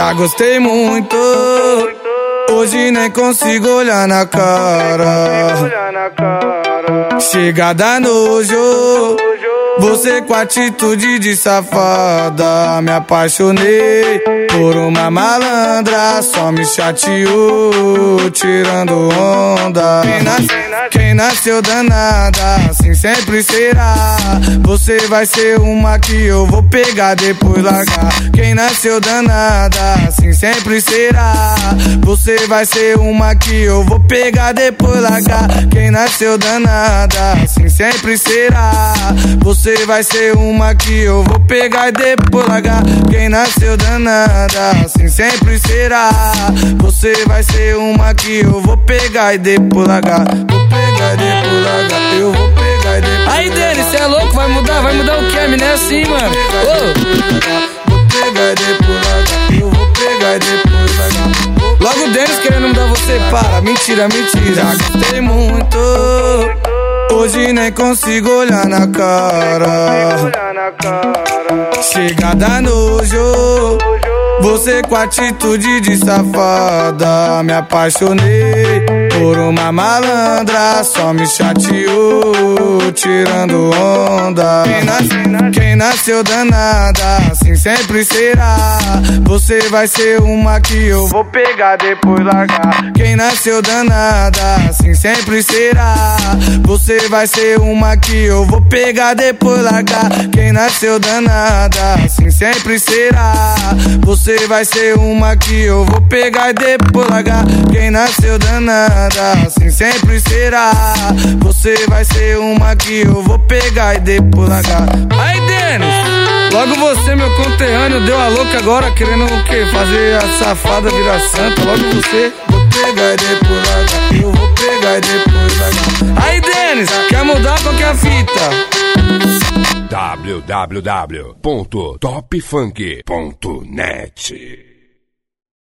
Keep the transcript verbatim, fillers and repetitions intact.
Já gostei muito, hoje nem consigo olhar na cara. Chega da nojo, você com atitude de safada. Me apaixonei por uma malandra, só me chateou, tirando onda. Quem, nas, quem nasceu danada, assim sempre será. Você vai ser uma que eu vou pegar, depois largar. Quem nasceu danada, assim sempre será. Você vai ser uma que eu vou pegar, depois largar. Quem nasceu danada, assim sempre será. Você vai ser uma que eu vou pegar e depois largar. Quem nasceu danada, assim sempre será. Você vai ser uma que eu vou pegar e depois largar. Vou pegar e depois largar. Eu vou pegar e depois largar. Aí, Denis, cê é louco? Vai mudar? Vai mudar o que? A mina é assim, mano. Ô. Vou pegar e depois largar. Eu vou pegar e depois largar. Logo o Denis querendo mudar você, para. Mentira, mentira. Já gostei muito, hoje nem consigo olhar na cara. Chega da nojo, você com atitude de safada. Me apaixonei por uma malandra, só me chateou, tirando onda. Quem, nas, quem nasceu danada, assim sempre será. Você vai ser uma que eu vou pegar, depois largar. Quem nasceu danada, assim sempre será. Você vai ser uma que eu vou pegar, depois largar. Quem nasceu danada, assim sempre será. Você vai ser uma que eu vou pegar e depois largar. Quem nasceu danada, assim sempre será. Você vai ser uma que eu vou pegar e depois largar. Aí, Denis, logo você, meu conterrâneo, deu a louca agora, querendo o quê? Fazer a safada virar santa, logo você. Vou pegar e depois largar. Eu vou pegar e depois largar. Aí, Denis, quer mudar? Qual que é a fita? w w w ponto top funk ponto net